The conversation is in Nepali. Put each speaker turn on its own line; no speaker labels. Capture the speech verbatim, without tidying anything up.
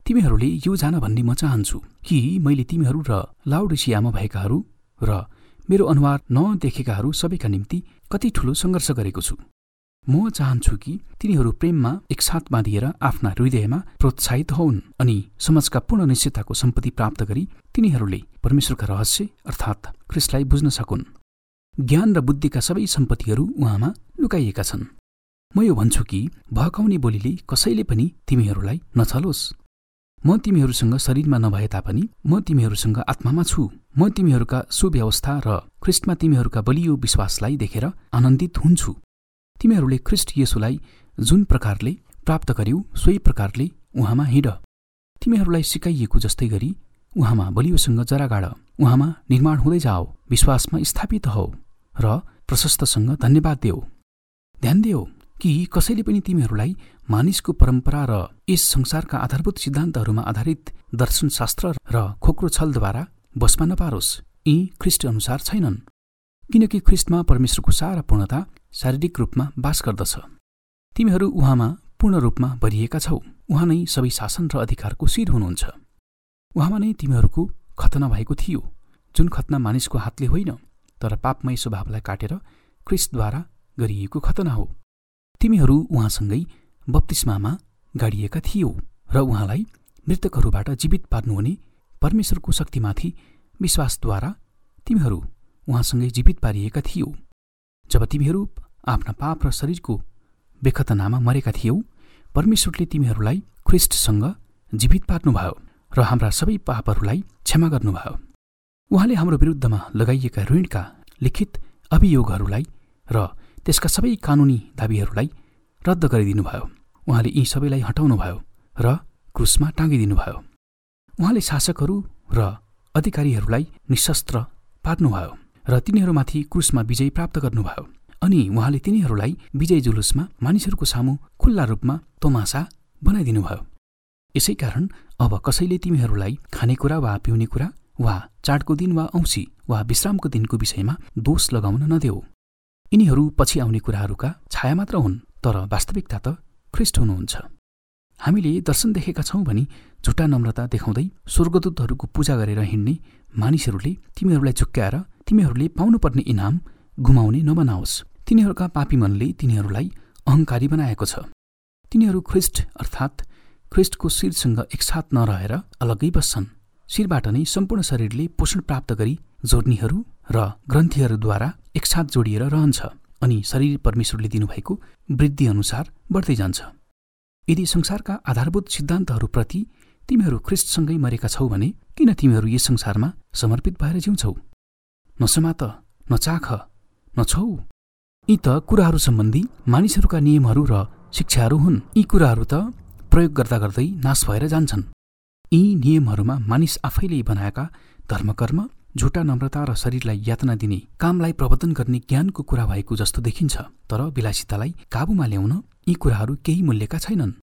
तिमीहरूले यो जान भन्ने म चाहन्छु कि मैले तिमीहरू र लाउडिसियामा भएकाहरू र मेरो अनुहार नदेखेकाहरू सबैका निम्ति कति ठूलो सङ्घर्ष गरेको छु। म चाहन्छु कि तिनीहरू प्रेममा एकसाथ बाँधिएर आफ्ना हृदयमा प्रोत्साहित होउन् अनि समाजका पूर्ण निश्चयताको सम्पत्ति प्राप्त गरी तिनीहरूले परमेश्वरका रहस्य अर्थात् ख्रीष्टलाई बुझ्न सकुन्। ज्ञान र बुद्धिका सबै सम्पत्तिहरू उहाँमा लुकाइएका छन्। म यो भन्छु कि भहकाउने बोलीले कसैले पनि तिमीहरूलाई नछलोस्। म तिमीहरूसँग शरीरमा नभए तापनि म तिमीहरूसँग आत्मामा छु। म तिमीहरूका सुव्यवस्था र ख्रीष्टमा तिमीहरूका बलियो विश्वासलाई देखेर आनन्दित हुन्छु। तिमीहरूले ख्रीष्ट येशूलाई जुन प्रकारले प्राप्त गर्यौ सोही प्रकारले उहाँमा हिँड। तिमीहरूलाई सिकाइएको जस्तै गरी उहाँमा बलियोसँग जरा गाड। उहाँमा निर्माण हुँदै जाओ, विश्वासमा स्थापित हौ र प्रशस्तसँग धन्यवाद देऊ। ध्यान देऊ कि कसैले पनि तिमीहरूलाई मानिसको परम्परा र यस संसारका आधारभूत सिद्धान्तहरूमा आधारित दर्शनशास्त्र र खोक्रो छलद्वारा बसमा नपारोस्। यी ख्रीष्ट अनुसार छैनन्, किनकि ख्रीष्टमा परमेश्वरको सारा पूर्णता शारीरिक रूपमा बास गर्दछ। तिमीहरू उहाँमा पूर्ण रूपमा भरिएका छौ। उहाँ नै सबै शासन र अधिकारको शिर हुनुहुन्छ। उहाँमा नै तिमीहरूको खतना भएको थियो, जुन खतना मानिसको हातले होइन तर पापमय स्वभावलाई काटेर ख्रीष्टद्वारा गरिएको खतना हो। तिमीहरू उहाँसँगै बप्तिस्मामा गाडिएका थियौ र उहाँलाई मृतकहरूबाट जीवित पार्नुहुने परमेश्वरको शक्तिमाथि विश्वासद्वारा तिमीहरू उहाँसँगै जीवित पारिएका थियौ। जब तिमीहरू आफ्ना पाप र शरीरको बेखतनामा मरेका थियौ, परमेश्वरले तिमीहरूलाई ख्रीष्टसँग जीवित पार्नुभयो र हाम्रा सबै पापहरूलाई क्षमा गर्नुभयो। उहाँले हाम्रो विरुद्धमा लगाइएका ऋणका लिखित अभियोगहरूलाई र त्यसका सबै कानुनी दाबीहरूलाई रद्द गरिदिनुभयो। उहाँले यी सबैलाई हटाउनुभयो र क्रुसमा टाँगिदिनुभयो। उहाँले शासकहरू र अधिकारीहरूलाई निशस्त्र पार्नुभयो र तिनीहरूमाथि क्रुसमा विजय प्राप्त गर्नुभयो। अनि उहाँले तिनीहरूलाई विजय जुलुसमा मानिसहरूको सामु खुल्ला रूपमा तमासा बनाइदिनुभयो। यसै कारण अब कसैले तिमीहरूलाई खानेकुरा वा पिउने कुरा वा चाडको दिन वा औँसी वा विश्रामको दिनको विषयमा दोष लगाउन नदेऊ। यिनीहरू पछि आउने कुराहरूका छाया मात्र हुन्, तर वास्तविकता त ख्रीष्ट हुनुहुन्छ। हामीले दर्शन देखेका छौँ भनी झुटा नम्रता देखाउँदै स्वर्गदूतहरूको पूजा गरेर हिँड्ने मानिसहरूले तिमीहरूलाई झुक्क्याएर तिमीहरूले पाउनुपर्ने इनाम गुमाउने नबनाओस्। तिनीहरूका पापी मनले तिनीहरूलाई अहङ्कारी बनाएको छ। तिनीहरू ख्रीष्ट अर्थात् ख्रीष्टको शिरसँग एकसाथ नरहेर अलग्गै बस्छन्। शिरबाट नै सम्पूर्ण शरीरले पोषण प्राप्त गरी जोड्नीहरू र ग्रन्थीहरूद्वारा एकसाथ जोडिएर रहन्छ अनि शरीर परमेश्वरले दिनुभएको वृद्धि अनुसार बढ्दै जान्छ। यदि संसारका आधारभूत सिद्धान्तहरूप्रति तिमीहरू ख्रीष्टसँगै मरेका छौ भने किन तिमीहरू यस संसारमा समर्पित भएर जिउँछौ? नसमात, नचाख, नछौ। यी त कुराहरू सम्बन्धी मानिसहरूका नियमहरू र शिक्षाहरू हुन्। यी कुराहरू त प्रयोग गर्दा गर्दै नाश भएर जान्छन्। यी नियमहरूमा मानिस आफैले बनाएका धर्मकर्म, झुटा नम्रता र शरीरलाई यातना दिने कामलाई प्रवर्तन गर्ने ज्ञानको कुरा भएको जस्तो देखिन्छ। तर विलासितालाई काबुमा ल्याउन यी कुराहरू केही मूल्यका छैनन्।